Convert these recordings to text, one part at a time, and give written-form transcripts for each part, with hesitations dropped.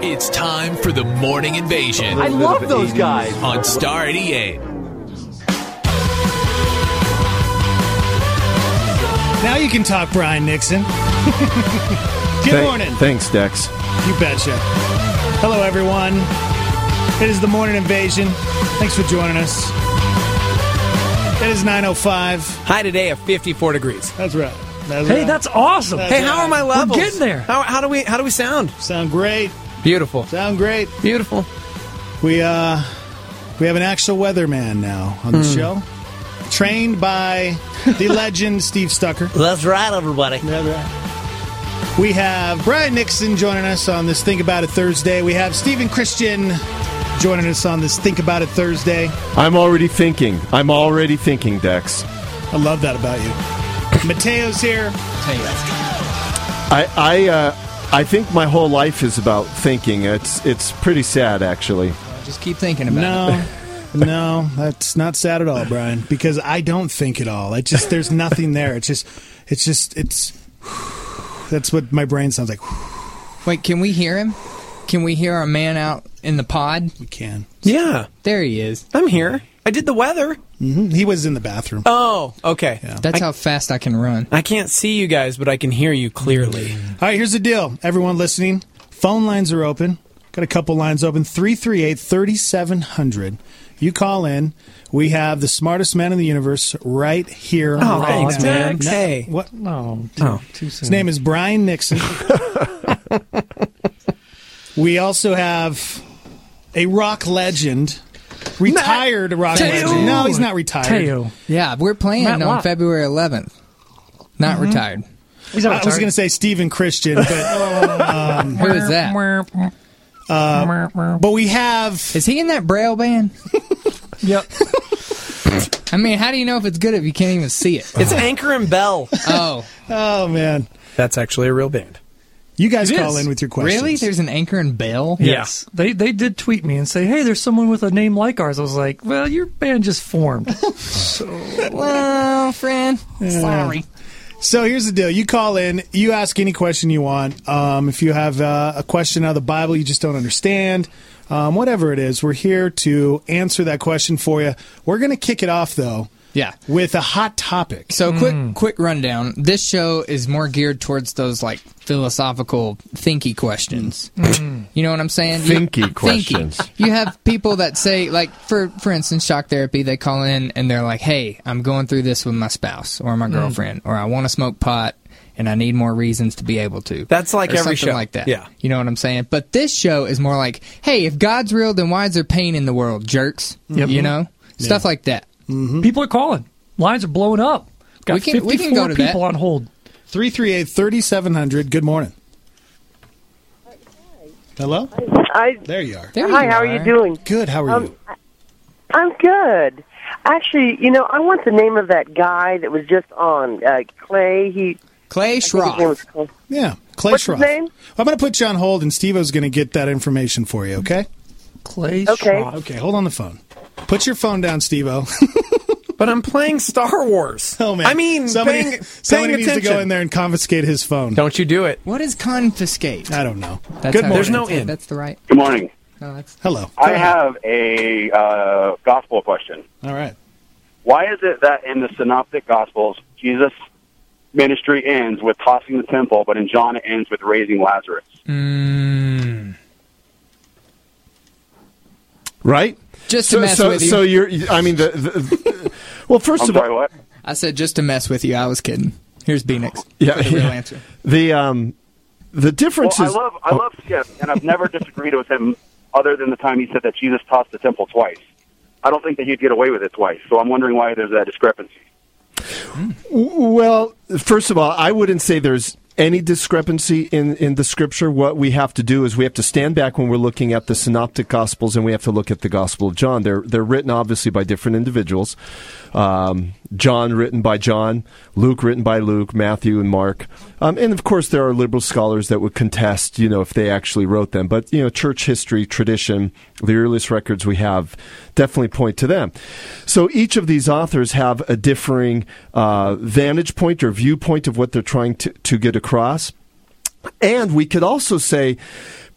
It's time for the Morning Invasion. I love those guys. On Star 88. Now you can talk, Brian Nixon. Good morning. Thanks, Dex. You betcha. Hello, everyone. It is the Morning Invasion. Thanks for joining us. It is 9:05. High today of 54 degrees. That's right. That's awesome. Hey, how are my levels? We're getting there. How do we sound? Sound great. Beautiful. Sound great. Beautiful. We have an actual weatherman now on the show. Trained by the legend Steve Stucker. That's right, everybody. That's right. We have Brian Nixon joining us on this Think About It Thursday. We have Stephen Christian joining us on this Think About It Thursday. I'm already thinking, Dex. I love that about you. Mateo's here. I think my whole life is about thinking. It's pretty sad, actually. Just keep thinking about it. No, that's not sad at all, Brian, because I don't think at all. There's nothing there. It's that's what my brain sounds like. Wait, can we hear him? Can we hear our man out in the pod? We can. Yeah. There he is. I'm here. I did the weather. Mm-hmm. He was in the bathroom. Oh, okay. Yeah. That's how fast I can run. I can't see you guys, but I can hear you clearly. All right, here's the deal. Everyone listening, phone lines are open. Got a couple lines open. 338-3700. You call in. We have the smartest man in the universe right here. Thanks, now. man. No, Hey. what? No, too soon. His name is Brian Nixon. We also have a rock legend. Retired rock legend. No, he's not retired. Teo. Yeah, we're playing Matt on Lott. February 11th. Not retired. He's not I was retired. going to say Stephen Christian, but Who is that? but we have. Is he in that Braille band? Yep. I mean, how do you know if it's good if you can't even see it? It's Anchor and Bell. Oh. Oh man, That's actually a real band. you guys It call is. in with your questions. Really? There's an Anchor and Bell? Yes. They did tweet me and say, hey, there's someone with a name like ours. I was like, well, your band just formed. Well, friend, sorry. So here's the deal. You call in. You ask any question you want. If you have a question out of the Bible you just don't understand, whatever it is, we're here to answer that question for you. We're going to kick it off, though, Yeah. with a hot topic. So quick rundown. This show is more geared towards those like philosophical thinky questions. You know what I'm saying? Thinky questions. You have people that say, like, for instance, shock therapy, they call in and they're like, hey, I'm going through this with my spouse or my girlfriend, or I want to smoke pot and I need more reasons to be able to. That's like or every something show. like that. Yeah. You know what I'm saying? But this show is more like, hey, if God's real, then why is there pain in the world, jerks? Yep. You know? Stuff like that. People are calling. Lines are blowing up. Got We can go 54 to people that. on hold. 338-3700. Good morning. Hello? There you are. There Hi, you how are you doing? Good. How are you? I'm good. Actually, I want the name of that guy that was just on, Clay. Clay I think his name Schroff. was Clay. Yeah. Clay What's Schroff. his name? I'm going to put you on hold, and Steve-O's going to get that information for you, okay? Clay Okay. Schroff. Okay, hold on the phone. Put your phone down, Steve-O. But I'm playing Star Wars. Oh, man. I mean, somebody paying needs to attention. go in there and confiscate his phone. Don't you do it. What is confiscate? I don't know. That's Good how- morning. There's no that's- in. That's the right. Good morning. No, that's Hello. I have a gospel question. All right. Why is it that in the Synoptic Gospels, Jesus' ministry ends with tossing the temple, but in John it ends with raising Lazarus? Right? just to mess with you. So you're, I mean, well, first I'm of all, sorry, what? I said just to mess with you. I was kidding. Here's B-Nix. Yeah, The real yeah. answer. The difference Well, is, I love Skip, and I've never disagreed with him other than the time he said that Jesus tossed the temple twice. I don't think that he'd get away with it twice, so I'm wondering why there's that discrepancy. well, first of all, I wouldn't say there's any discrepancy in the Scripture. What we have to do is we have to stand back when we're looking at the Synoptic Gospels, and we have to look at the Gospel of John. They're written, obviously, by different individuals. John written by John, Luke written by Luke, Matthew and Mark. And, of course, there are liberal scholars that would contest, if they actually wrote them. But, church history, tradition, the earliest records we have definitely point to them. So each of these authors have a differing vantage point or viewpoint of what they're trying to get across. And we could also say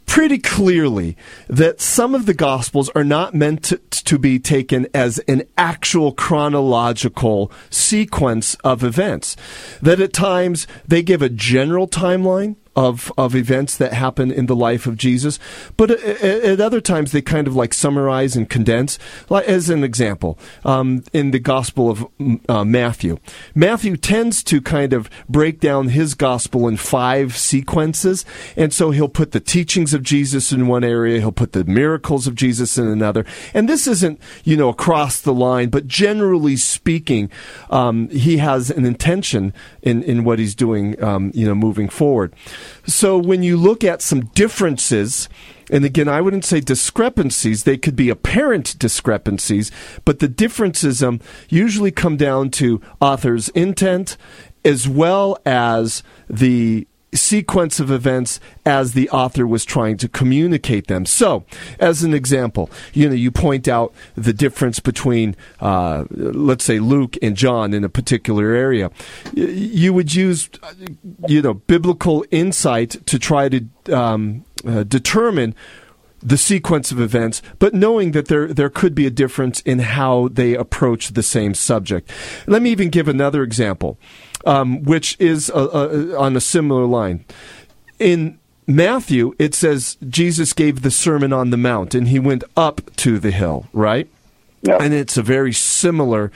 pretty clearly that some of the Gospels are not meant to be taken as an actual chronological sequence of events. That at times they give a general timeline of events that happen in the life of Jesus, but at other times they kind of like summarize and condense. Like, as an example, in the Gospel of Matthew tends to kind of break down his gospel in 5 sequences, and so he'll put the teachings of Jesus in one area, he'll put the miracles of Jesus in another, and this isn't, across the line, but generally speaking, he has an intention in what he's doing, moving forward. So when you look at some differences, and again, I wouldn't say discrepancies, they could be apparent discrepancies, but the differences usually come down to author's intent as well as the sequence of events as the author was trying to communicate them. So, as an example, you point out the difference between, let's say, Luke and John in a particular area. You would use, biblical insight to try to determine the sequence of events, but knowing that there could be a difference in how they approach the same subject. Let me even give another example, which is on a similar line. In Matthew, it says Jesus gave the Sermon on the Mount, and he went up to the hill, right? Yep. And it's a very similar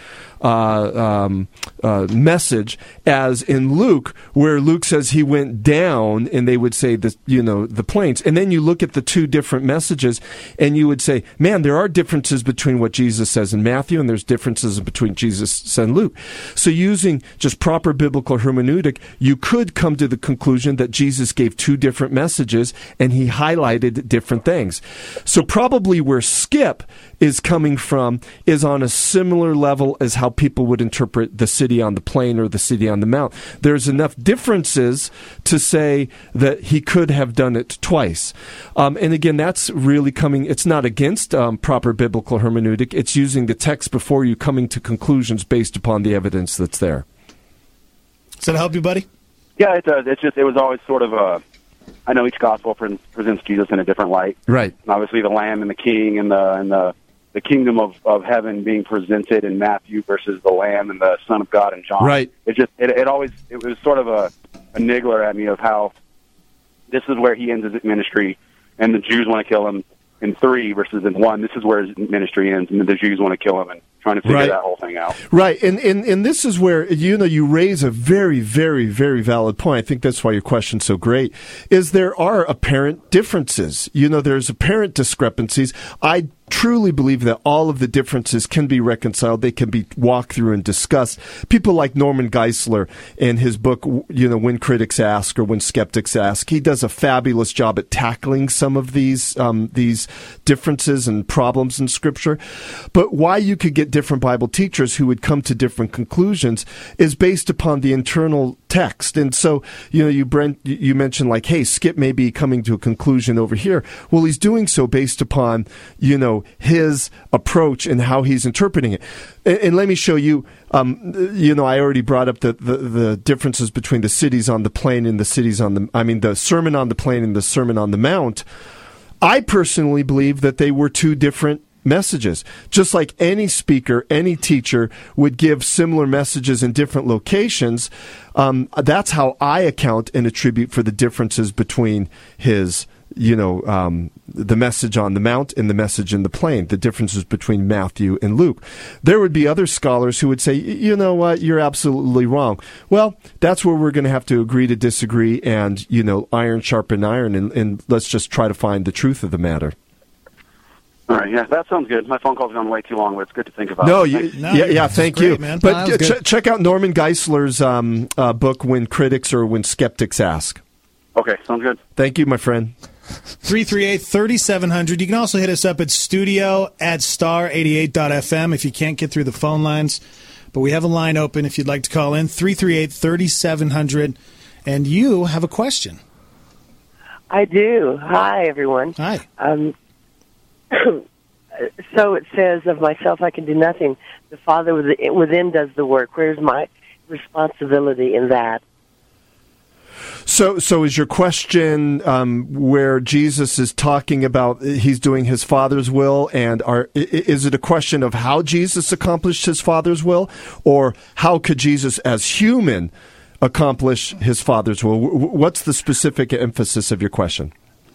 message as in Luke, where Luke says he went down, and they would say the plains. And then you look at the two different messages, and you would say, man, there are differences between what Jesus says in Matthew, and there's differences between Jesus and Luke. So using just proper biblical hermeneutic, you could come to the conclusion that Jesus gave 2 different messages, and he highlighted different things. So probably where Skip is coming from is on a similar level as how people would interpret the city on the plain or the city on the mount. There's enough differences to say that he could have done it twice. And again, that's really it's not against proper biblical hermeneutic. It's using the text before you, coming to conclusions based upon the evidence that's there. Does that help you, buddy? Yeah, it does. It was always sort of I know each gospel presents Jesus in a different light. Right. And obviously the Lamb and the King and the kingdom of heaven being presented in Matthew versus the Lamb and the Son of God in John. Right. It was sort of a niggler at me of how this is where he ends his ministry, and the Jews want to kill him in 3 versus in 1. This is where his ministry ends, and the Jews want to kill him, and trying to figure that whole thing out. Right, and this is where, you raise a very, very, very valid point. I think that's why your question's so great, is there are apparent differences. There's apparent discrepancies. I truly believe that all of the differences can be reconciled. They can be walked through and discussed. People like Norman Geisler in his book, When Critics Ask or When Skeptics Ask, he does a fabulous job at tackling some of these differences and problems in Scripture. But why you could get different Bible teachers who would come to different conclusions is based upon the internal text. And so, you mentioned like, hey, Skip may be coming to a conclusion over here. Well, he's doing so based upon, his approach and how he's interpreting it. And let me show you, I already brought up the differences between the cities on the plain and the Sermon on the Plain and the Sermon on the Mount. I personally believe that they were 2 different messages. Just like any speaker, any teacher would give similar messages in different locations, that's how I account and attribute for the differences between his the message on the mount and the message in the plain, the differences between Matthew and Luke. There would be other scholars who would say, you know what, you're absolutely wrong. Well, that's where we're going to have to agree to disagree and, iron sharpen iron, and let's just try to find the truth of the matter. All right, yeah, that sounds good. My phone call's gone way too long, but it's good to think about. Thank you. Man. But check out Norman Geisler's book, When Critics or When Skeptics Ask. Okay, sounds good. Thank you, my friend. 338-3700. You can also hit us up at studio@star88.fm if you can't get through the phone lines. But we have a line open if you'd like to call in, 338-3700. And you have a question. I do. Hi, everyone. Hi. So it says, of myself I can do nothing. The Father within does the work. Where's my responsibility in that? So is your question where Jesus is talking about he's doing his Father's will, and is it a question of how Jesus accomplished his Father's will, or how could Jesus as human accomplish his Father's will? What's the specific emphasis of your question?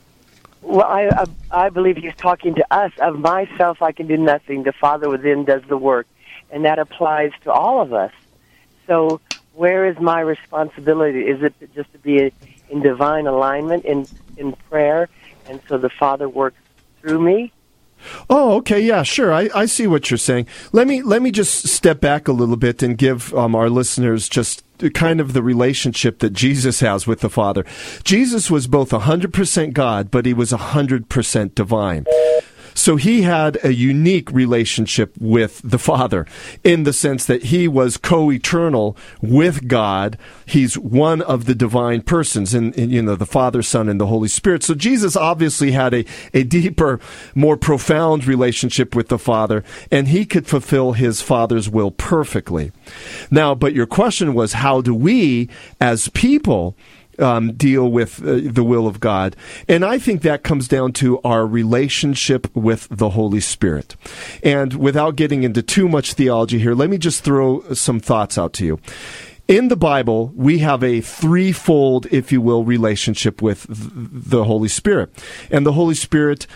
Well, I believe he's talking to us. Of myself, I can do nothing. The Father within does the work, and that applies to all of us. So where is my responsibility? Is it just to be in divine alignment, in prayer, and so the Father works through me? Oh, okay, yeah, sure. I see what you're saying. Let me just step back a little bit and give our listeners just kind of the relationship that Jesus has with the Father. Jesus was both 100% God, but he was 100% divine. So he had a unique relationship with the Father in the sense that he was co-eternal with God. He's one of the divine persons in the Father, Son, and the Holy Spirit. So Jesus obviously had a deeper, more profound relationship with the Father, and he could fulfill his Father's will perfectly. Now, but your question was, how do we as people deal with the will of God? And I think that comes down to our relationship with the Holy Spirit. And without getting into too much theology here, let me just throw some thoughts out to you. In the Bible, we have a threefold, if you will, relationship with the Holy Spirit. And the Holy Spirit,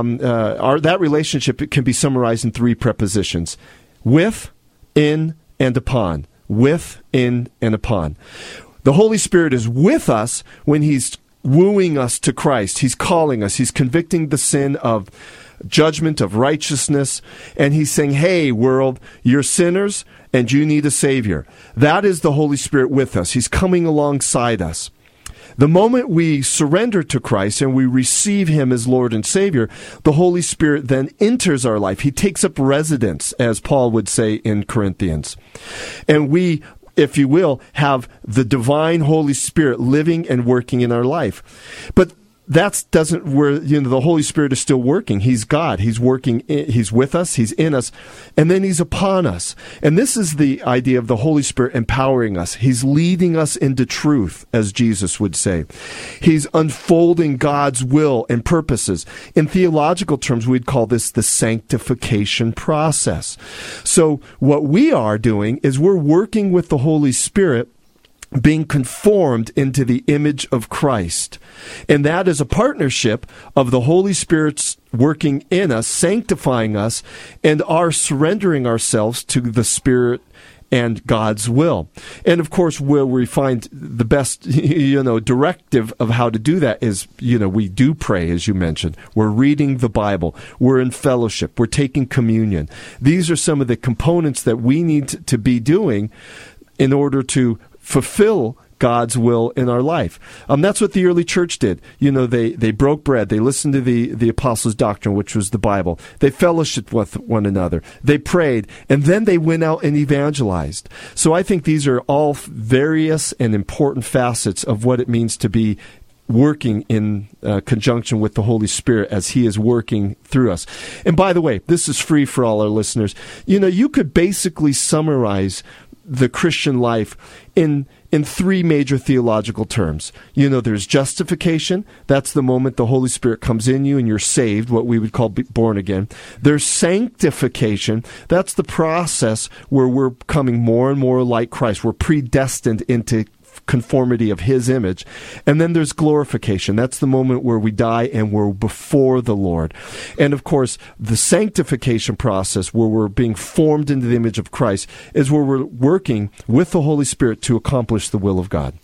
that relationship can be summarized in three prepositions: with, in, and upon. With, in, and upon. The Holy Spirit is with us when he's wooing us to Christ. He's calling us. He's convicting the sin of judgment, of righteousness. And he's saying, hey, world, you're sinners and you need a Savior. That is the Holy Spirit with us. He's coming alongside us. The moment we surrender to Christ and we receive him as Lord and Savior, the Holy Spirit then enters our life. He takes up residence, as Paul would say in Corinthians. And we, if you will, have the divine Holy Spirit living and working in our life. But that doesn't where the Holy Spirit is still working. He's God. He's working. He's with us. He's in us, and then he's upon us. And this is the idea of the Holy Spirit empowering us. He's leading us into truth, as Jesus would say. He's unfolding God's will and purposes. In theological terms, we'd call this the sanctification process. So what we are doing is we're working with the Holy Spirit, being conformed into the image of Christ. And that is a partnership of the Holy Spirit's working in us, sanctifying us, and our surrendering ourselves to the Spirit and God's will. And of course, where we find the best, directive of how to do that is, we do pray, as you mentioned. We're reading the Bible. We're in fellowship. We're taking communion. These are some of the components that we need to be doing in order to fulfill God's will in our life. That's what the early church did. They broke bread. They listened to the apostles' doctrine, which was the Bible. They fellowshiped with one another. They prayed, and then they went out and evangelized. So I think these are all various and important facets of what it means to be working in conjunction with the Holy Spirit as he is working through us. And by the way, this is free for all our listeners. You could basically summarize the Christian life in three major theological terms. There's justification. That's the moment the Holy Spirit comes in you and you're saved, what we would call born again. There's sanctification. That's the process where we're becoming more and more like Christ. We're predestined into conformity of his image. And then there's glorification. That's the moment where we die and we're before the Lord. And of course, the sanctification process, where we're being formed into the image of Christ, is where we're working with the Holy Spirit to accomplish the will of God.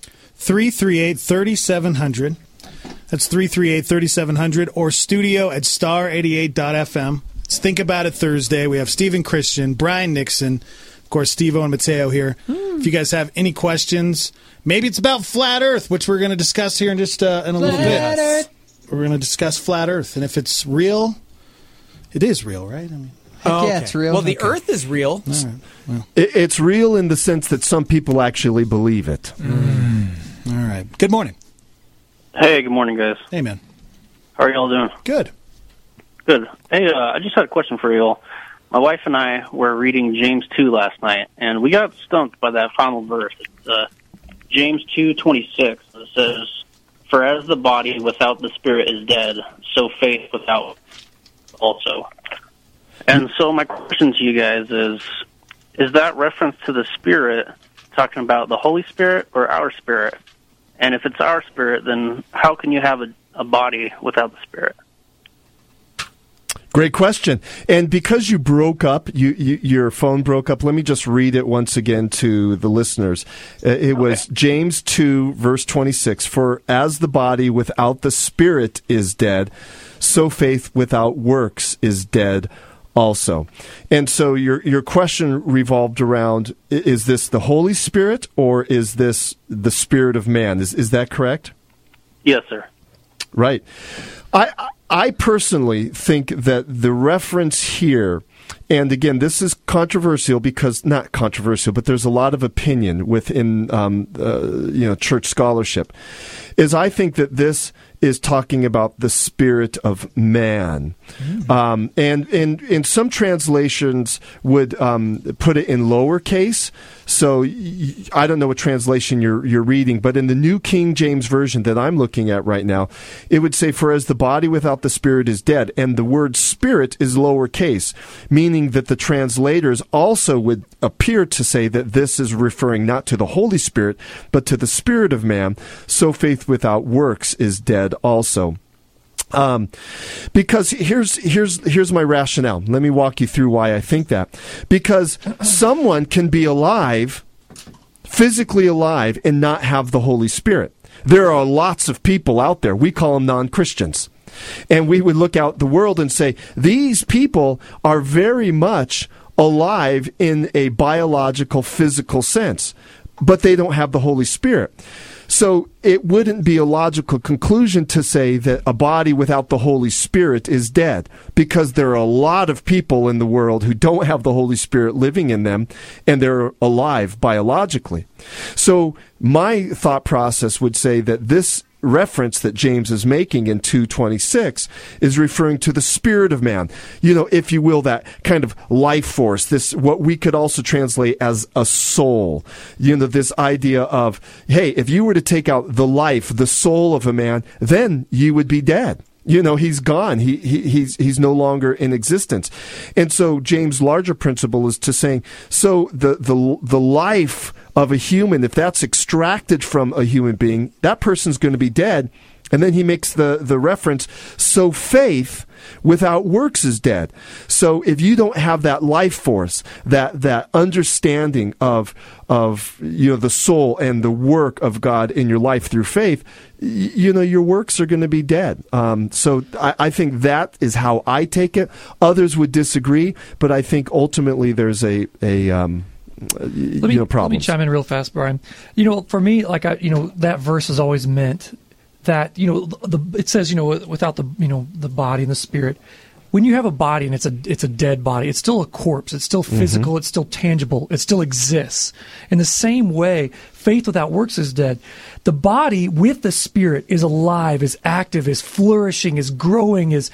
338-3700. That's 338-3700, or studio@star88.fm. It's Think About It Thursday. We have Stephen Christian, Brian Nixon, of course, Steve-O and Mateo here. If you guys have any questions, maybe it's about flat Earth, which we're going to discuss here in just in a little bit. We're going to discuss flat Earth, and if it's real, it is real, right? Yeah, it's real. Well, the Earth is real. All right. Well. It's real in the sense that some people actually believe it. All right. Good morning. Hey, good morning, guys. Hey, man. How are y'all doing? Good. Good. Hey, I just had a question for y'all. My wife and I were reading James 2 last night, and we got stumped by that final verse. It's James 2:26. it says, "For as the body without the spirit is dead, so faith without also." And so my question to you guys is that reference to the Spirit talking about the Holy Spirit or our spirit? And if it's our spirit, then how can you have a body without the Spirit? Great question. And because you broke up, your phone broke up, let me just read it once again to the listeners. It was James 2, verse 26. "For as the body without the Spirit is dead, so faith without works is dead also." And so your question revolved around, is this the Holy Spirit or is this the spirit of man? Is that correct? Yes, sir. Right. I personally think that the reference here, and again, this is controversial because, not controversial, but there's a lot of opinion within church scholarship, is I think that this is talking about the spirit of man. And in some translations would put it in lowercase. So I don't know what translation you're reading, but in the New King James Version that I'm looking at right now, it would say, "For as the body without the spirit is dead," and the word spirit is lowercase, meaning that the translators also would appear to say that this is referring not to the Holy Spirit, but to the spirit of man. So faith without works is dead also. Because here's my rationale. Let me walk you through why I think that. Because someone can be alive, physically alive, and not have the Holy Spirit. There are lots of people out there. We call them non-Christians. And we would look out the world and say, these people are very much alive in a biological, physical sense, but they don't have the Holy Spirit. So it wouldn't be a logical conclusion to say that a body without the Holy Spirit is dead, because there are a lot of people in the world who don't have the Holy Spirit living in them, and they're alive biologically. So my thought process would say that this reference that James is making in 2:26 is referring to the spirit of man. You know, if you will, that kind of life force, this, what we could also translate as a soul. You know, this idea of, hey, if you were to take out the life, the soul of a man, then you would be dead. You know, he's gone. He's no longer in existence. And so James' larger principle is to saying, so the life of a human, if that's extracted from a human being, that person's going to be dead. And then he makes the reference, so faith without works is dead. So if you don't have that life force, that understanding of the soul and the work of God in your life through faith, your works are going to be dead. So I think that is how I take it. Others would disagree, but I think ultimately there's a problems. Let me chime in real fast, Brian. For me, that verse has always meant that, it says, without the body and the spirit. When you have a body and it's a dead body, it's still a corpse. It's still physical. It's still tangible. It still exists. In the same way, faith without works is dead. The body with the spirit is alive, is active, is flourishing, is growing, is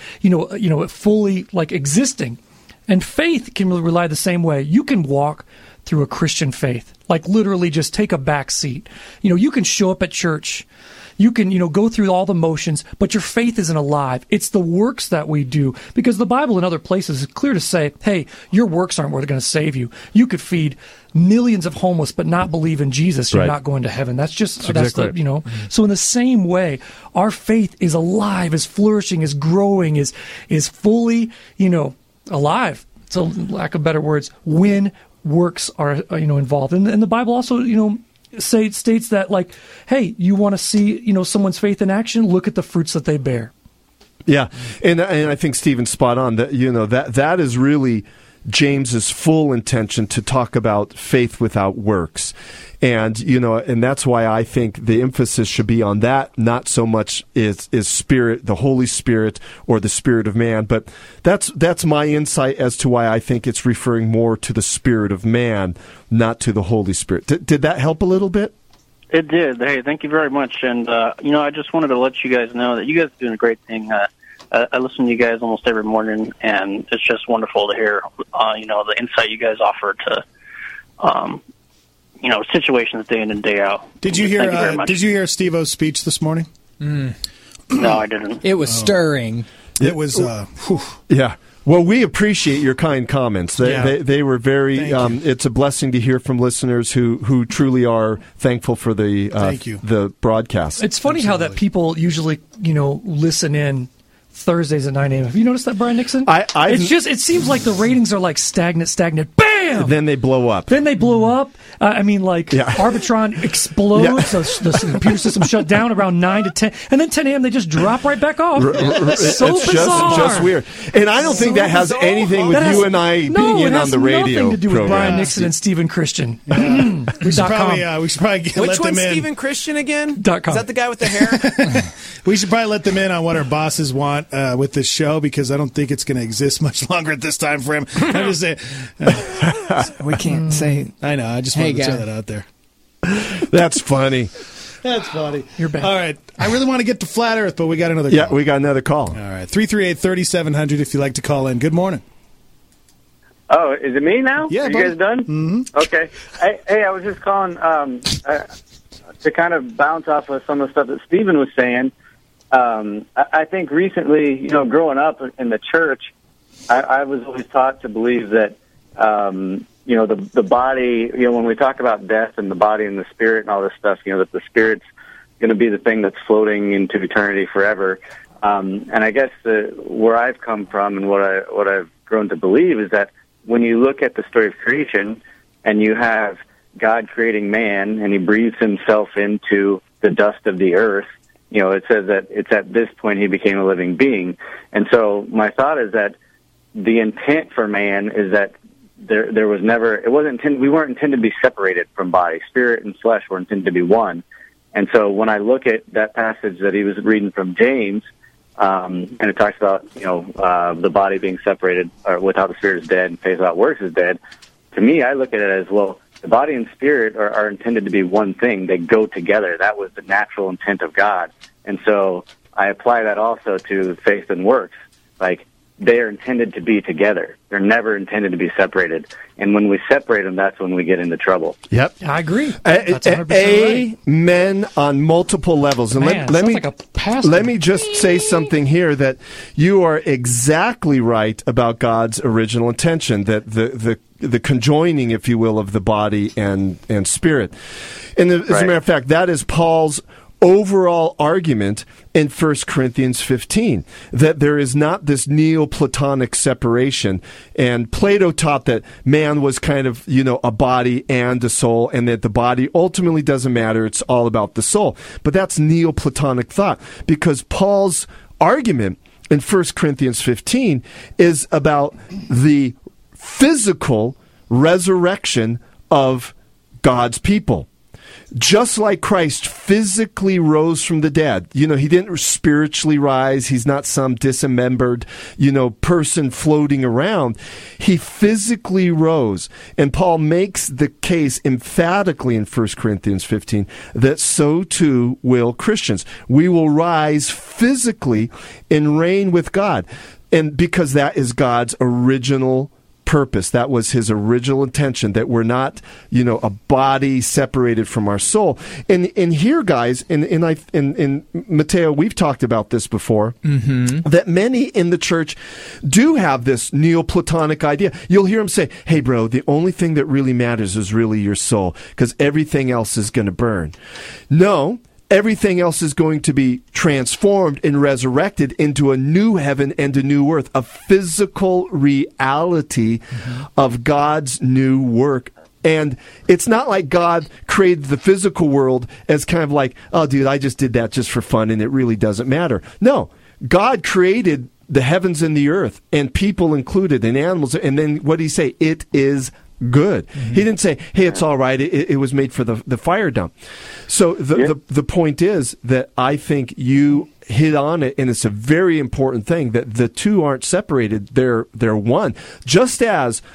fully existing. And faith can rely the same way. You can walk through a Christian faith, literally just take a back seat. You can show up at church. You can, go through all the motions, but your faith isn't alive. It's the works that we do. Because the Bible in other places is clear to say, hey, your works aren't going to save you. You could feed millions of homeless but not believe in Jesus. You're not going to heaven. That's just, So in the same way, our faith is alive, is flourishing, is growing, is fully, alive. So, lack of better words, when works are, involved. And the Bible also, states that, hey, you want to see, someone's faith in action? Look at the fruits that they bear. Yeah, and I think Stephen's spot on. That that is really James's full intention, to talk about faith without works. And, and that's why I think the emphasis should be on that, not so much is spirit, the Holy Spirit, or the spirit of man. But that's my insight as to why I think it's referring more to the spirit of man, not to the Holy Spirit. Did that help a little bit? It did. Hey, thank you very much. And, I just wanted to let you guys know that you guys are doing a great thing. I listen to you guys almost every morning, and it's just wonderful to hear, the insight you guys offer to situations day in and day out. Did you Thank you very hear? much. Did you hear Steve-O's speech this morning? No, I didn't. It was stirring. It was. Yeah. Well, we appreciate your kind comments. They were very. It's a blessing to hear from listeners who truly are thankful for the the broadcast. It's funny how that people usually listen in Thursdays at 9 a.m. Have you noticed that, Brian Nixon? It seems like the ratings are like stagnant. Bam! Then they blow up. Arbitron explodes. The computer system shut down around 9 to 10, and then 10 a.m. they just drop right back off. It's bizarre. just weird. And I don't think that has anything with you and I being in on the radio. Nothing to do with program. Brian Nixon and Stephen Christian. We should probably Which let them one's in. Stephen Christian again? .com. Is that the guy with the hair? We should probably let them in on what our bosses want with this show, because I don't think it's going to exist much longer at this time for him. I'm just saying. We can't say. I know. I just wanted to throw that out there. That's funny. That's funny. You're back. All right. I really want to get to Flat Earth, but we got another call. Yeah, we got another call. All right. 338-3700 if you'd like to call in. Good morning. Oh, is it me now? Yeah, Are you buddy. guys done? Mm-hmm. Okay. Hey, I was just calling to kind of bounce off of some of the stuff that Stephen was saying. I think recently, growing up in the church, I was always taught to believe that, the body, when we talk about death and the body and the spirit and all this stuff, that the spirit's going to be the thing that's floating into eternity forever. And I guess where I've come from and what I've grown to believe is that when you look at the story of creation and you have God creating man and he breathes himself into the dust of the earth, it says that it's at this point he became a living being. And so my thought is that the intent for man is that there was never, it wasn't intended, we weren't intended to be separated from body. Spirit and flesh were intended to be one. And so when I look at that passage that he was reading from James, and it talks about, the body being separated or without the spirit is dead and faith without works is dead. To me, I look at it as, well, the body and spirit are intended to be one thing. They go together. That was the natural intent of God. And so I apply that also to faith and works. Like, they are intended to be together. They're never intended to be separated. And when we separate them, that's when we get into trouble. Yep. I agree. That's 100% right. Amen on multiple levels. And Man, let me just say something here, that you are exactly right about God's original intention, that the conjoining, if you will, of the body and spirit. And as a matter of fact, that is Paul's overall argument in 1 Corinthians 15, that there is not this Neoplatonic separation. And Plato taught that man was kind of, a body and a soul, and that the body ultimately doesn't matter. It's all about the soul. But that's Neoplatonic thought, because Paul's argument in 1 Corinthians 15 is about the physical resurrection of God's people. Just like Christ physically rose from the dead, he didn't spiritually rise. He's not some dismembered, person floating around. He physically rose. And Paul makes the case emphatically in 1 Corinthians 15 that so too will Christians. We will rise physically and reign with God. And because that is God's original purpose. That was his original intention, that we're not, a body separated from our soul. And here, guys, in Mateo, we've talked about this before, that many in the church do have this Neoplatonic idea. You'll hear them say, hey, bro, the only thing that really matters is really your soul, because everything else is going to burn. No. Everything else is going to be transformed and resurrected into a new heaven and a new earth, a physical reality of God's new work. And it's not like God created the physical world as kind of like, oh, dude, I just did that just for fun and it really doesn't matter. No, God created the heavens and the earth, and people included, and animals. And then what did he say? It is good. He didn't say, hey, it's all right. It was made for the fire dump. So the point is that I think you hit on it, and it's a very important thing that the two aren't separated. They're one. Just as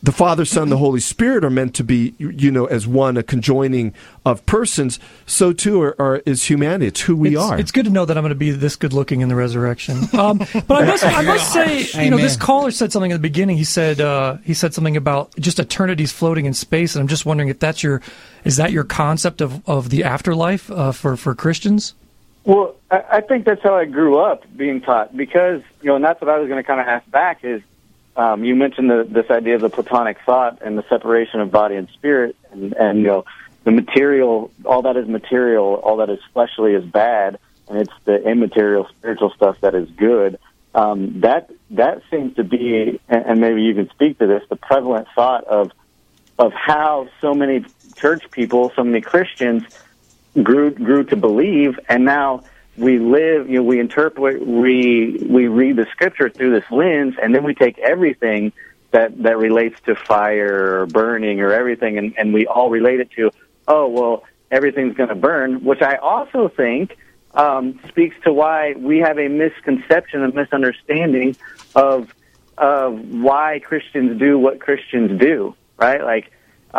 the Father, Son, the Holy Spirit are meant to be, as one, a conjoining of persons, so too is humanity. It's who we are. It's good to know that I'm going to be this good looking in the resurrection. But I must say, this caller said something at the beginning. He said something about just eternities floating in space, and I'm just wondering if is that your concept of the afterlife for Christians? Well, I think that's how I grew up being taught, because, and that's what I was going to kind of ask back is, you mentioned this idea of the Platonic thought and the separation of body and spirit, and the material, all that is material, all that is fleshly is bad, and it's the immaterial spiritual stuff that is good. That seems to be, and maybe you can speak to this, the prevalent thought of how so many church people, so many Christians grew to believe, and now we live, we interpret, we read the scripture through this lens, and then we take everything that relates to fire or burning or everything, and we all relate it to, everything's going to burn, which I also think speaks to why we have a misconception, a misunderstanding of why Christians do what Christians do, right? Like,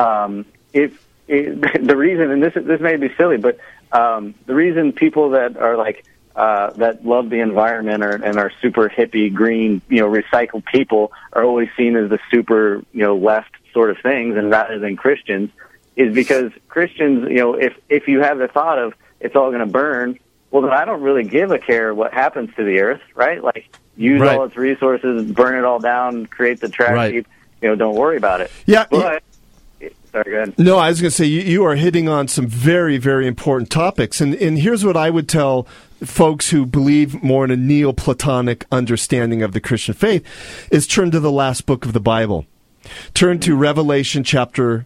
the reason, and this may be silly, but the reason people that are like that love the environment and are super hippie, green, recycled people are always seen as the super, left sort of things, and rather than Christians, is because Christians, if you have the thought of it's all going to burn, well, then I don't really give a care what happens to the earth, right? Like, use all its resources, burn it all down, create the trash heap, don't worry about it. Yeah. But, sorry, go ahead. No, I was going to say, you are hitting on some very, very important topics. And here's what I would tell folks who believe more in a Neoplatonic understanding of the Christian faith, is turn to the last book of the Bible. Turn to Revelation chapter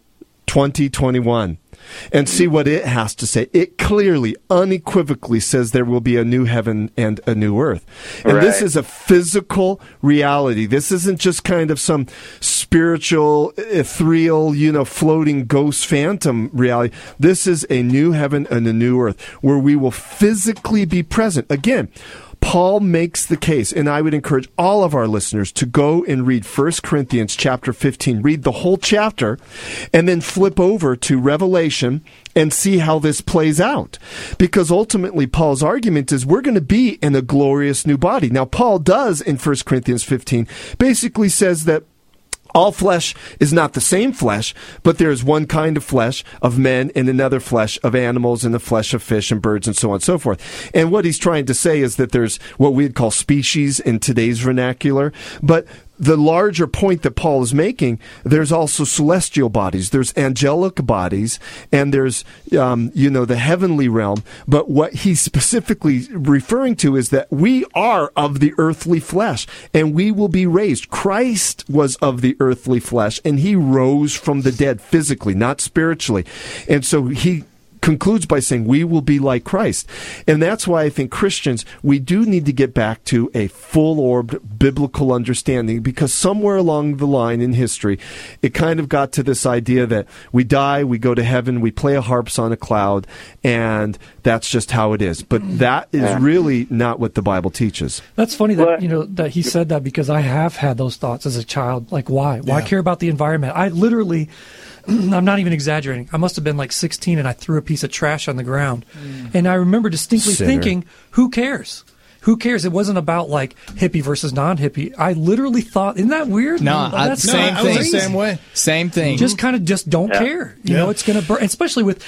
20:21. And see what it has to say. It clearly, unequivocally says there will be a new heaven and a new earth. And this is a physical reality. This isn't just kind of some spiritual, ethereal, floating ghost phantom reality. This is a new heaven and a new earth where we will physically be present. Again, Paul makes the case, and I would encourage all of our listeners to go and read 1 Corinthians chapter 15. Read the whole chapter, and then flip over to Revelation and see how this plays out. Because ultimately, Paul's argument is we're going to be in a glorious new body. Now, Paul does, in 1 Corinthians 15, basically says that all flesh is not the same flesh, but there is one kind of flesh of men and another flesh of animals and the flesh of fish and birds and so on and so forth. And what he's trying to say is that there's what we'd call species in today's vernacular, but the larger point that Paul is making, there's also celestial bodies, there's angelic bodies, and there's, the heavenly realm. But what he's specifically referring to is that we are of the earthly flesh, and we will be raised. Christ was of the earthly flesh, and he rose from the dead physically, not spiritually. And so he concludes by saying we will be like Christ. And that's why I think Christians, we do need to get back to a full-orbed biblical understanding, because somewhere along the line in history, it kind of got to this idea that we die, we go to heaven, we play a harps on a cloud, and that's just how it is. But that is really not what the Bible teaches. That's funny that, that he said that, because I have had those thoughts as a child. Like, why? Why care about the environment? I literally... I'm not even exaggerating. I must have been like 16, and I threw a piece of trash on the ground. And I remember distinctly thinking, who cares? Who cares? It wasn't about like hippie versus non-hippie. I literally thought, isn't that weird? That's same thing. I was the same way. Same thing. Just don't care. You know, it's going to burn. Especially with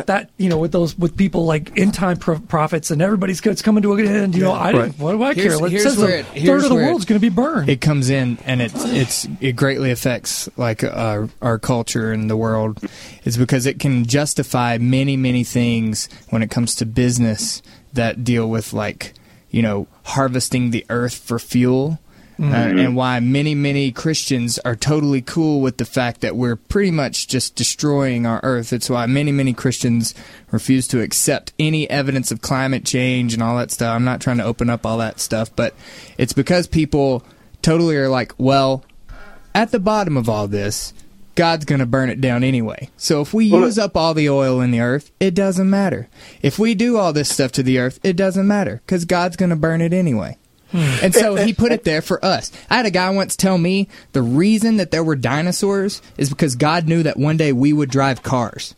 with people like end time prophets, and everybody's it's coming to an end. What do I care? It says a third of the world's going to be burned. It comes in, and it greatly affects like our culture and the world. It's because it can justify many things when it comes to business that deal with like, harvesting the earth for fuel, and why many Christians are totally cool with the fact that we're pretty much just destroying our earth. It's why many Christians refuse to accept any evidence of climate change and all that stuff. I'm not trying to open up all that stuff, but it's because people totally are like, well, at the bottom of all this, God's going to burn it down anyway. So if we use up all the oil in the earth, it doesn't matter. If we do all this stuff to the earth, it doesn't matter, because God's going to burn it anyway. And so he put it there for us. I had a guy once tell me the reason that there were dinosaurs is because God knew that one day we would drive cars.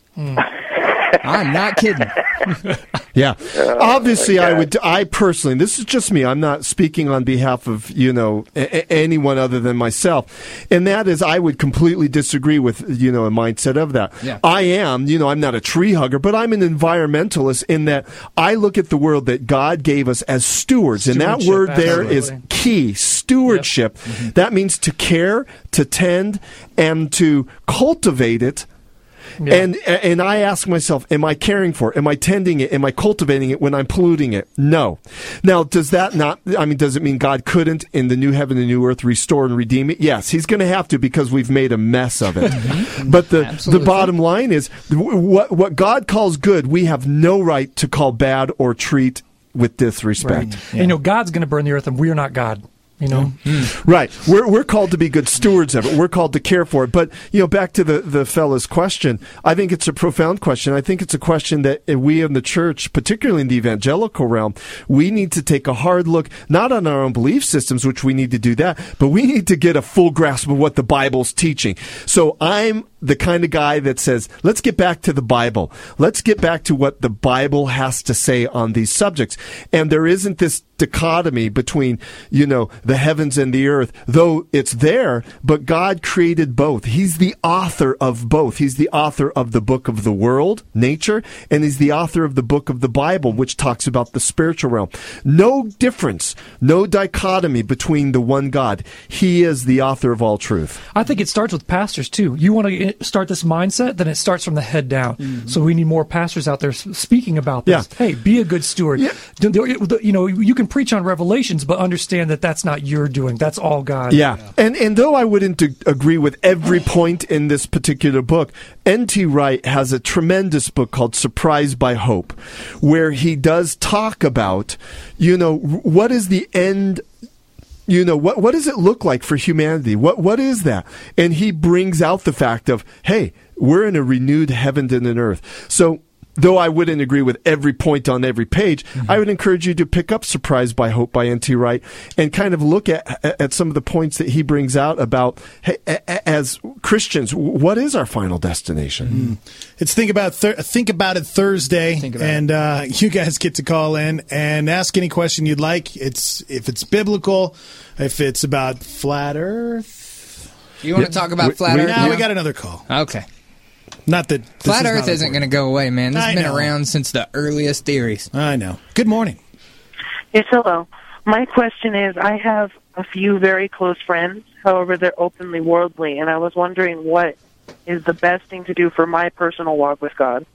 I'm not kidding. Yeah. Obviously, I personally, this is just me, I'm not speaking on behalf of, anyone other than myself. And that is, I would completely disagree with, a mindset of that. Yeah. I am, I'm not a tree hugger, but I'm an environmentalist in that I look at the world that God gave us as stewards. And that word there is key, stewardship. Yep. Mm-hmm. That means to care, to tend, and to cultivate it. Yeah. And I ask myself, am I caring for it? Am I tending it? Am I cultivating it when I'm polluting it? No. Now, does it mean God couldn't, in the new heaven and new earth, restore and redeem it? Yes, he's going to have to, because we've made a mess of it. But the bottom line is, what God calls good, we have no right to call bad or treat with disrespect. Right. Yeah. God's going to burn the earth, and we're not God. Right. We're called to be good stewards of it. We're called to care for it. But, back to the fellow's question, I think it's a profound question. I think it's a question that we in the church, particularly in the evangelical realm, we need to take a hard look, not on our own belief systems, which we need to do that, but we need to get a full grasp of what the Bible's teaching. So I'm the kind of guy that says, let's get back to the Bible. Let's get back to what the Bible has to say on these subjects. And there isn't this dichotomy between, the heavens and the earth, though it's there, but God created both. He's the author of both. He's the author of the book of the world, nature, and he's the author of the book of the Bible, which talks about the spiritual realm. No difference, no dichotomy between the one God. He is the author of all truth. I think it starts with pastors, too. You want to start this mindset, then it starts from the head down. Mm-hmm. So we need more pastors out there speaking about this. Yeah. Hey, be a good steward. Yeah. You can preach on Revelations, but understand that that's not your doing. That's all God. Yeah. And though I wouldn't agree with every point in this particular book, N.T. Wright has a tremendous book called Surprised by Hope, where he does talk about, what is the end. What does it look like for humanity? What is that? And he brings out the fact of, hey, we're in a renewed heaven and an earth. So, though I wouldn't agree with every point on every page, I would encourage you to pick up Surprised by Hope by N.T. Wright and kind of look at some of the points that he brings out about, hey, as Christians, what is our final destination? It's Think About It Thursday, you guys get to call in and ask any question you'd like. If it's biblical, if it's about flat Earth. You want to talk about flat Earth? No, we got another call. Okay. Not that flat Earth isn't going to go away, man. This has been around since the earliest theories. I know. Good morning. Yes, hello. My question is, I have a few very close friends. However, they're openly worldly, and I was wondering what is the best thing to do for my personal walk with God.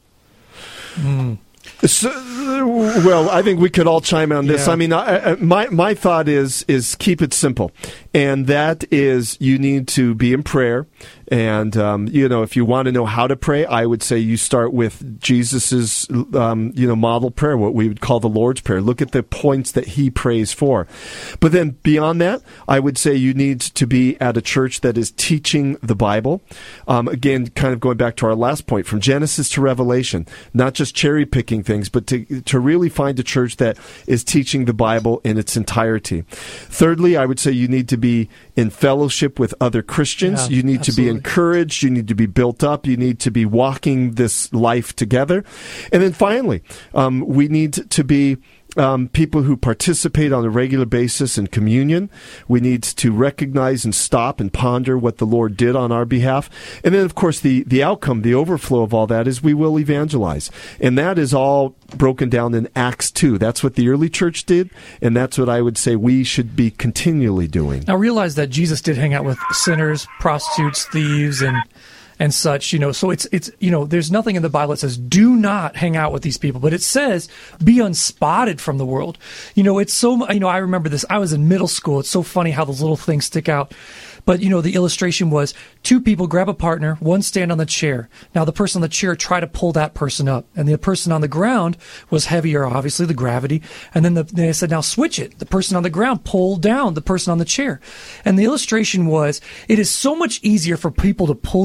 So, well, I think we could all chime on this. Yeah. I mean, my thought is keep it simple, and that is you need to be in prayer. And, if you want to know how to pray, I would say you start with Jesus's, model prayer, what we would call the Lord's Prayer. Look at the points that he prays for. But then beyond that, I would say you need to be at a church that is teaching the Bible. Again, kind of going back to our last point, from Genesis to Revelation, not just cherry picking things, but to really find a church that is teaching the Bible in its entirety. Thirdly, I would say you need to be in fellowship with other Christians. You need to be encouraged. You need to be built up. You need to be walking this life together. And then finally, we need to be people who participate on a regular basis in communion. We need to recognize and stop and ponder what the Lord did on our behalf. And then, of course, the outcome, the overflow of all that is we will evangelize. And that is all broken down in Acts 2. That's what the early church did, and that's what I would say we should be continually doing. Now, realize that Jesus did hang out with sinners, prostitutes, thieves, and such, so it's there's nothing in the Bible that says do not hang out with these people, but it says be unspotted from the world. It's so, I remember this. I was in middle school. It's so funny how those little things stick out. But, the illustration was two people grab a partner, one stand on the chair. Now, the person on the chair tried to pull that person up. And the person on the ground was heavier, obviously, the gravity. And then they said, now switch it. The person on the ground pulled down the person on the chair. And the illustration was, it is so much easier for people to pull you down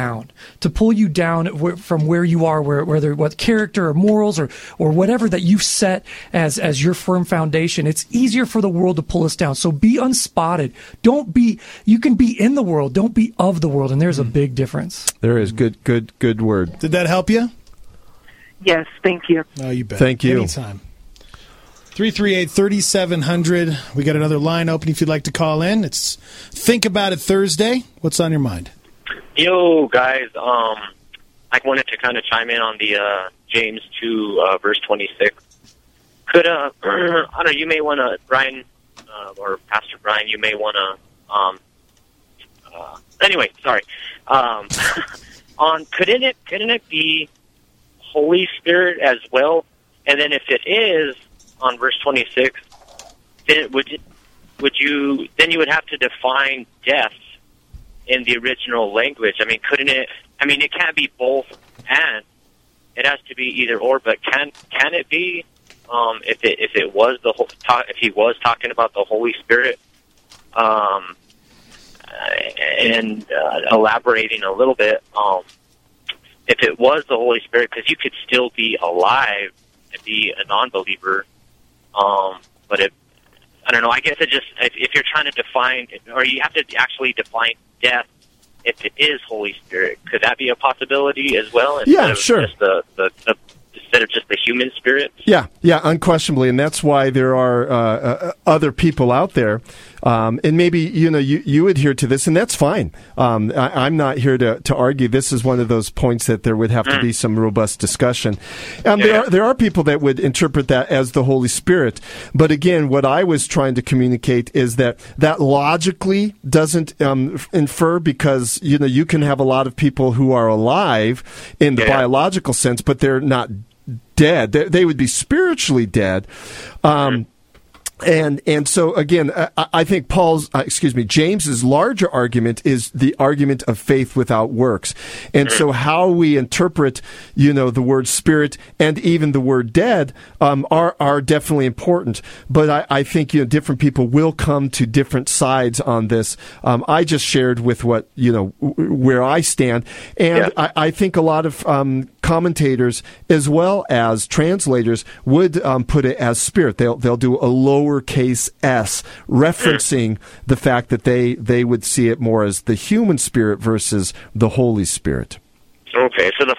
down from where you are, whether what character or morals or whatever that you've set as your firm foundation. It's easier for the world to pull us down. So be unspotted. You can be in the world, don't be of the world, and there's a big difference. There is. Good word. Did that help you? Yes, thank you. Oh, you bet. Thank you. Anytime. 338-3700. We got another line open if you'd like to call in. It's Think About It Thursday. What's on your mind? Yo, guys. I wanted to kind of chime in on the James 2, verse 26. Could, I don't know, you may want to, Brian, or Pastor Brian, you may want to, anyway, sorry. Couldn't it be Holy Spirit as well? And then if it is, on verse 26, then you would have to define death in the original language. I mean, couldn't it? I mean, it can't be both and. It has to be either or. But can it be? If it was if he was talking about the Holy Spirit, and elaborating a little bit, if it was the Holy Spirit, because you could still be alive and be a non-believer. But I don't know, I guess it just, if you're trying to define, or you have to actually define death, if it is Holy Spirit, could that be a possibility as well? Yeah, sure. Instead of just the human spirit? Yeah, unquestionably, and that's why there are other people out there, and maybe you adhere to this, and that's fine. I'm not here to argue. This is one of those points that there would have to be some robust discussion. There are people that would interpret that as the Holy Spirit, but again, what I was trying to communicate is that logically doesn't infer, because you can have a lot of people who are alive in the biological sense, but they're not dead. They would be spiritually dead. And so again, I think James's larger argument is the argument of faith without works. And so how we interpret, the word spirit and even the word dead, are definitely important. But I think, different people will come to different sides on this. I just shared with what, where I stand. And I think a lot of, commentators as well as translators would, put it as spirit. They'll do a lowercase s, referencing the fact that they would see it more as the human spirit versus the Holy Spirit. Okay, so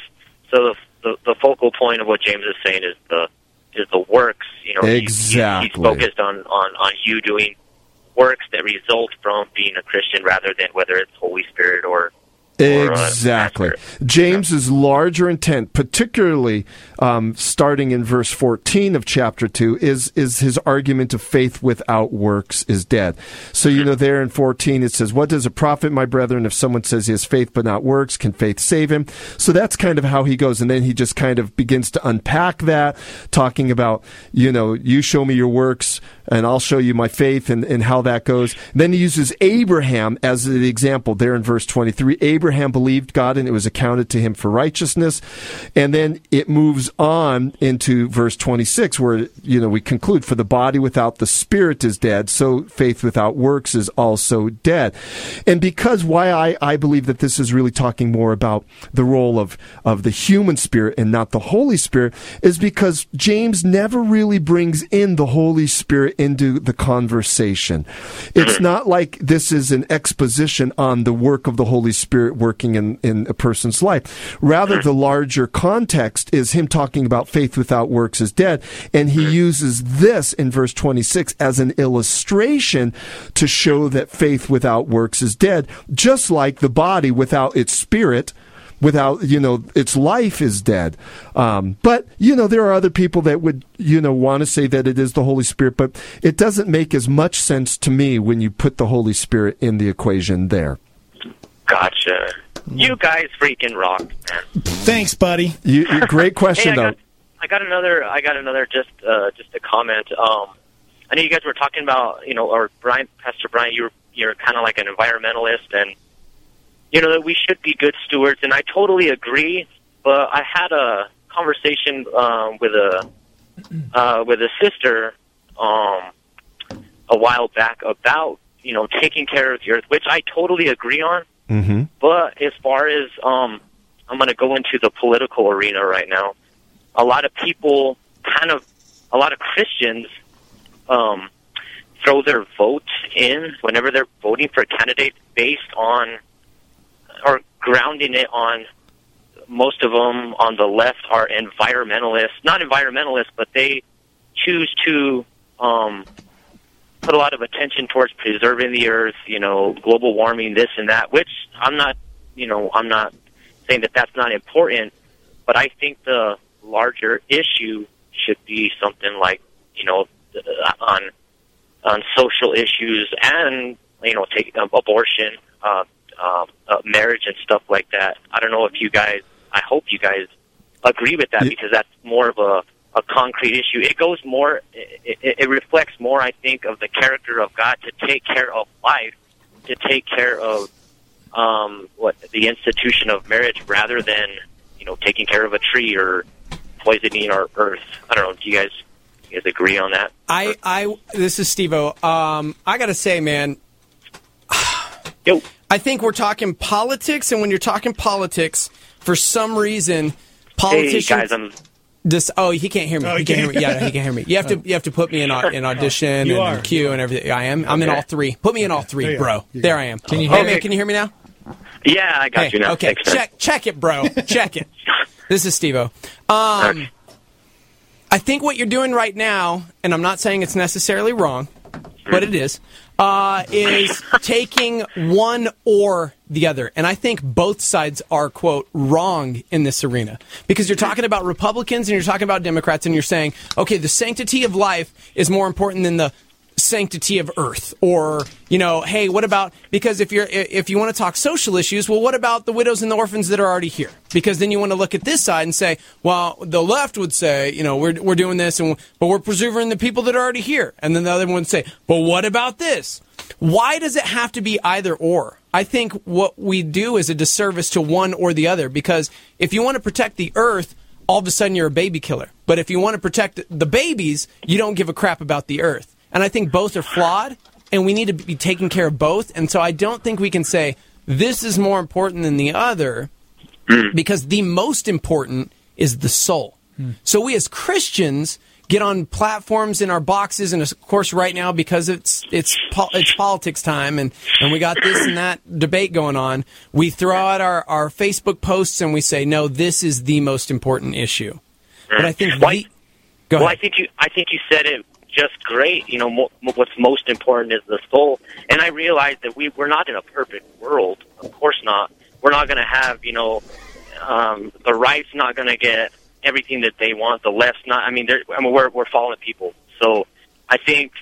the focal point of what James is saying is the works. Exactly. He's focused on you doing works that result from being a Christian, rather than whether it's Holy Spirit or exactly. James's larger intent, particularly starting in verse 14 of chapter 2, is his argument of faith without works is dead. So, there in 14 it says, "What does it profit, my brethren, if someone says he has faith but not works? Can faith save him?" So that's kind of how he goes. And then he just kind of begins to unpack that, talking about, you show me your works and I'll show you my faith, and how that goes. Then he uses Abraham as the example there in verse 23. Abraham believed God, and it was accounted to him for righteousness. And then it moves on into verse 26, where, we conclude, "For the body without the spirit is dead, so faith without works is also dead." And because why I believe that this is really talking more about the role of the human spirit and not the Holy Spirit is because James never really brings in the Holy Spirit into the conversation. It's not like this is an exposition on the work of the Holy Spirit working in a person's life. Rather, the larger context is him talking about faith without works is dead, and he uses this in verse 26 as an illustration to show that faith without works is dead, just like the body without its spirit, without, its life is dead. But, there are other people that would, want to say that it is the Holy Spirit, but it doesn't make as much sense to me when you put the Holy Spirit in the equation there. Gotcha. You guys freaking rock, man. Thanks, buddy. Great question, though. I got another just a comment. I know you guys were talking about, or Pastor Brian, you're kind of like an environmentalist, and that we should be good stewards, and I totally agree. But I had a conversation with a sister a while back about taking care of the earth, which I totally agree on. Mm-hmm. But as far as I'm going to go into the political arena right now. A lot of people, a lot of Christians, throw their vote in whenever they're voting for a candidate based on, or grounding it on, most of them on the left are environmentalists. Not environmentalists, but they choose to put a lot of attention towards preserving the earth, global warming, this and that, which I'm not saying that that's not important, but I think the larger issue should be something like, on social issues and, take abortion, marriage and stuff like that. I don't know if I hope you guys agree with that, because that's more of a concrete issue. It goes more, it reflects more, I think, of the character of God to take care of life, to take care of the institution of marriage, rather than taking care of a tree or poisoning our earth. I don't know. Do you guys agree on that? This is Steve-O. I got to say, man, Yo. I think we're talking politics, and when you're talking politics, for some reason, politicians... Hey, guys, he can't hear me. He can't hear me. Yeah, he can't hear me. You have to put me in audition and queue and everything. I am. I'm in all three. Put me in all three, bro. There I am. Can you hear me? Can you hear me now? Yeah, I got you now. Okay, check it, bro. Check it. This is Steve-O. I think what you're doing right now, and I'm not saying it's necessarily wrong, but it is taking one or the other. And I think both sides are, quote, wrong in this arena. Because you're talking about Republicans and you're talking about Democrats, and you're saying, okay, the sanctity of life is more important than the sanctity of earth. Or, hey, what about, because if you want to talk social issues, well, what about the widows and the orphans that are already here? Because then you want to look at this side and say, well, the left would say, we're doing this, but we're preserving the people that are already here. And then the other one would say, but what about this? Why does it have to be either or? I think what we do is a disservice to one or the other, because if you want to protect the earth, all of a sudden you're a baby killer. But if you want to protect the babies, you don't give a crap about the earth. And I think both are flawed, and we need to be taking care of both. And so I don't think we can say this is more important than the other, because the most important is the soul. So we as Christians get on platforms in our boxes, and of course right now, because it's politics time, and we got this and that debate going on, we throw out our Facebook posts and we say, no, this is the most important issue. But I think go ahead. I think you said it just great. What's most important is the soul. And I realize that we're not in a perfect world. Of course not. We're not going to have, the right's not going to get everything that they want. The left's not. We're fallen people. So I think,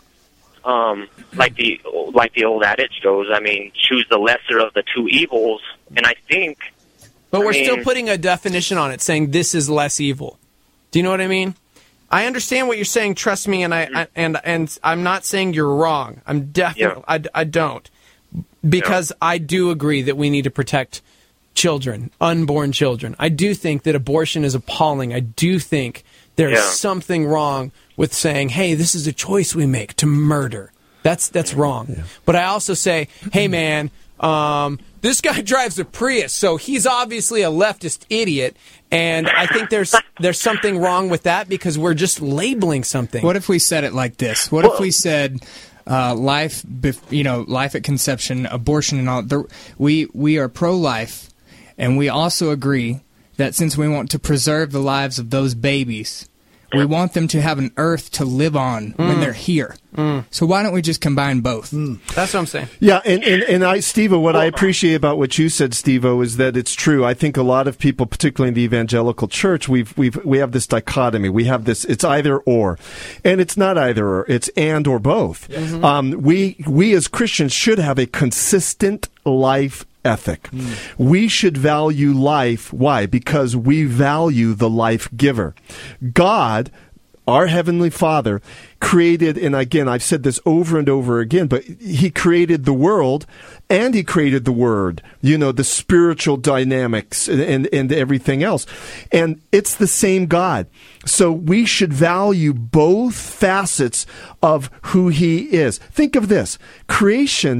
like the old adage goes, choose the lesser of the two evils. And I think, but we're still putting a definition on it, saying this is less evil. Do you know what I mean? I understand what you're saying. Trust me, and I'm not saying you're wrong. I'm definitely I don't, because I do agree that we need to protect children, unborn children. I do think that abortion is appalling. I do think there's something wrong with saying, "Hey, this is a choice we make to murder." That's wrong. Yeah. But I also say, "Hey, man, this guy drives a Prius, so he's obviously a leftist idiot." And I think there's something wrong with that, because we're just labeling something. What if we said it like this? What if we said life at conception, abortion, and all? We are pro-life, and we also agree that since we want to preserve the lives of those babies, we want them to have an earth to live on when they're here. So why don't we just combine both? That's what I'm saying. Yeah, and Steve-O, what I appreciate about what you said, Steve-O, is that it's true. I think a lot of people, particularly in the evangelical church, we have this dichotomy. We have this, it's either or. And it's not either or, it's and or both. Mm-hmm. We as Christians should have a consistent life ethic. We should value life. Why? Because we value the life giver. God, our Heavenly Father, created, and again, I've said this over and over again, but He created the world and He created the Word, the spiritual dynamics and everything else. And it's the same God. So we should value both facets of who He is. Think of this. Creation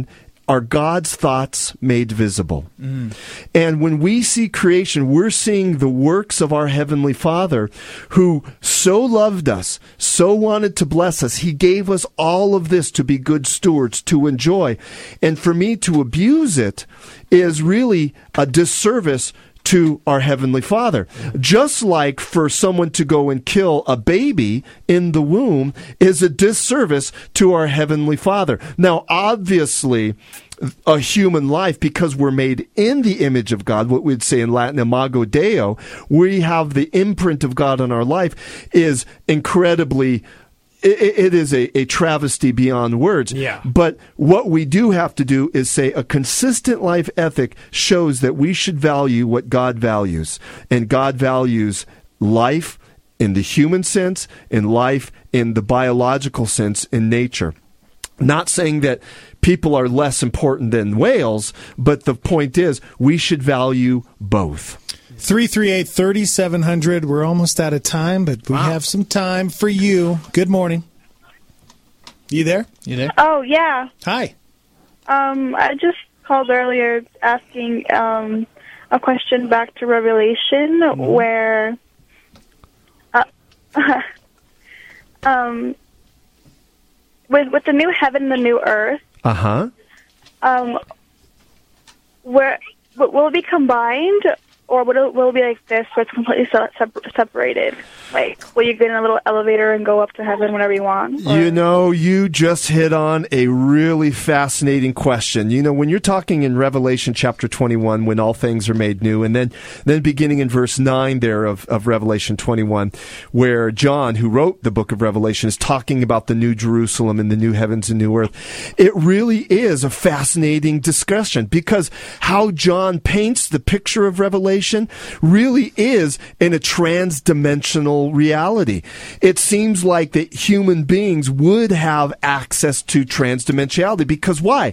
are God's thoughts made visible. And when we see creation, we're seeing the works of our Heavenly Father, who so loved us, so wanted to bless us. He gave us all of this to be good stewards, to enjoy. And for me to abuse it is really a disservice to our Heavenly Father. Just like for someone to go and kill a baby in the womb is a disservice to our Heavenly Father. Now, obviously, a human life, because we're made in the image of God, what we'd say in Latin, imago Deo, we have the imprint of God on our life, is incredibly... It is a travesty beyond words. Yeah. But what we do have to do is say a consistent life ethic shows that we should value what God values. And God values life in the human sense and life in the biological sense in nature. Not saying that people are less important than whales, but the point is we should value both. 338-3700. We're almost out of time, but we have some time for you. Good morning. You there? Oh, yeah. Hi. I just called earlier asking a question back to Revelation where with the new heaven and the new earth, where will it be combined? Or will it be like this, where it's completely separated? Like, will you get in a little elevator and go up to heaven whenever you want? Or? You know, you just hit on a really fascinating question. You know, when you're talking in Revelation chapter 21, when all things are made new, and then beginning in verse 9 there of Revelation 21, where John, who wrote the book of Revelation, is talking about the new Jerusalem and the new heavens and new earth, it really is a fascinating discussion, because how John paints the picture of Revelation really is in a trans-dimensional reality. It seems like that human beings would have access to trans-dimensionality, because why?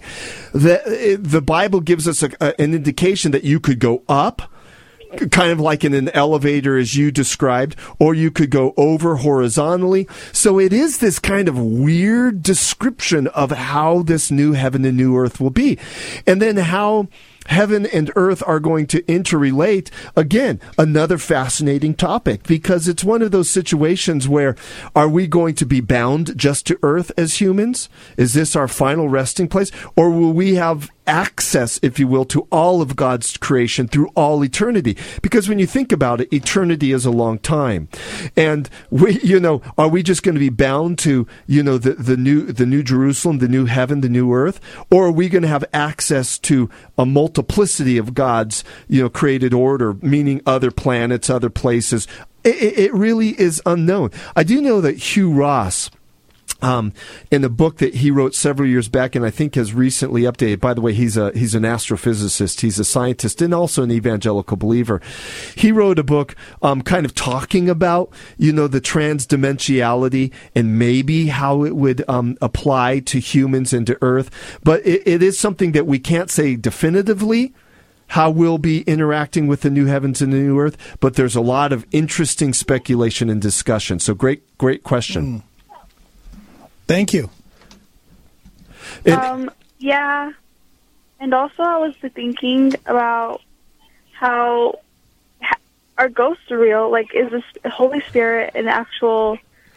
The Bible gives us an indication that you could go up, kind of like in an elevator as you described, or you could go over horizontally. So it is this kind of weird description of how this new heaven and new earth will be. And then how heaven and earth are going to interrelate. Again, another fascinating topic, because it's one of those situations where, are we going to be bound just to earth as humans? Is this our final resting place? Or will we have access, if you will, to all of God's creation through all eternity? Because when you think about it, eternity is a long time. And are we just going to be bound to, the new Jerusalem, the new heaven, the new earth? Or are we going to have access to a multiplicity of God's, created order, meaning other planets, other places? It really is unknown. I do know that Hugh Ross, in a book that he wrote several years back, and I think has recently updated. By the way, he's an astrophysicist, he's a scientist, and also an evangelical believer. He wrote a book, kind of talking about, the transdimensionality and maybe how it would apply to humans and to Earth. But it is something that we can't say definitively how we'll be interacting with the new heavens and the new earth. But there's a lot of interesting speculation and discussion. So great question. Thank you. Yeah. And also I was thinking about how are ghosts real? Like, is the Holy Spirit an actual...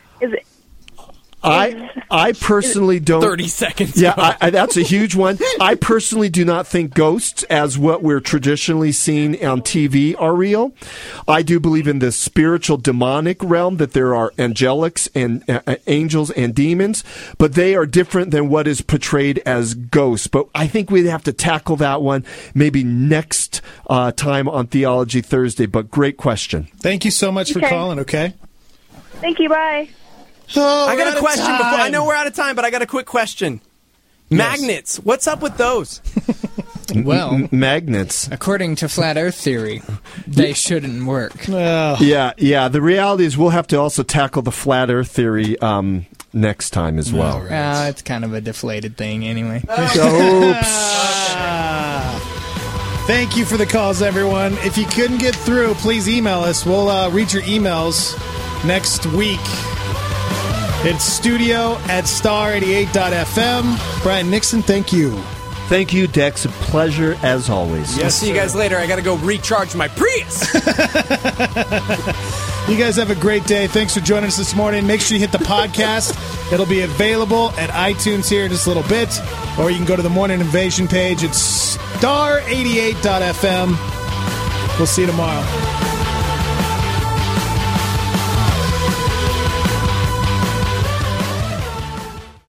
I personally don't... 30 seconds. Yeah, that's a huge one. I personally do not think ghosts, as what we're traditionally seeing on TV, are real. I do believe in the spiritual demonic realm, that there are angelics and angels and demons, but they are different than what is portrayed as ghosts. But I think we'd have to tackle that one maybe next time on Theology Thursday. But great question. Thank you so much for calling, okay? Thank you, bye. Oh, I got a question. I know we're out of time, but I got a quick question. Magnets, what's up with those? Well, magnets. According to flat Earth theory, they shouldn't work. Yeah. The reality is we'll have to also tackle the flat Earth theory next time as well. It's kind of a deflated thing anyway. Thank you for the calls, everyone. If you couldn't get through, please email us. We'll read your emails next week. It's studio@star88.fm. Brian Nixon, thank you. Thank you, Dex. A pleasure as always. I'll see you guys later. I got to go recharge my Prius. You guys have a great day. Thanks for joining us this morning. Make sure you hit the podcast. It'll be available at iTunes here in just a little bit. Or you can go to the Morning Invasion page. It's star88.fm. We'll see you tomorrow.